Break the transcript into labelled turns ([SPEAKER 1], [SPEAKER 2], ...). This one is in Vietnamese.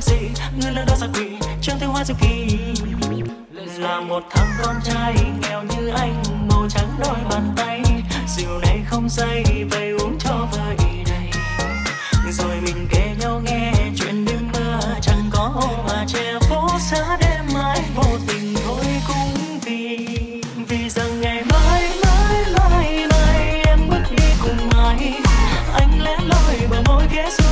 [SPEAKER 1] ước gì người lỡ đó xa quỷ trong tiếng hoa diệu kỳ. Là một thằng con trai nghèo như anh, màu trắng đôi bàn tay, rượu này không say vậy uống cho vơi đầy. Rồi mình kể nhau nghe chuyện đêm mưa, chẳng có hôm mà che phố xa đêm mãi vô tình thôi cũng vì rằng ngày mai mai mai mai em bước đi cùng ai, anh lẽ loi bờ môi ghé xuống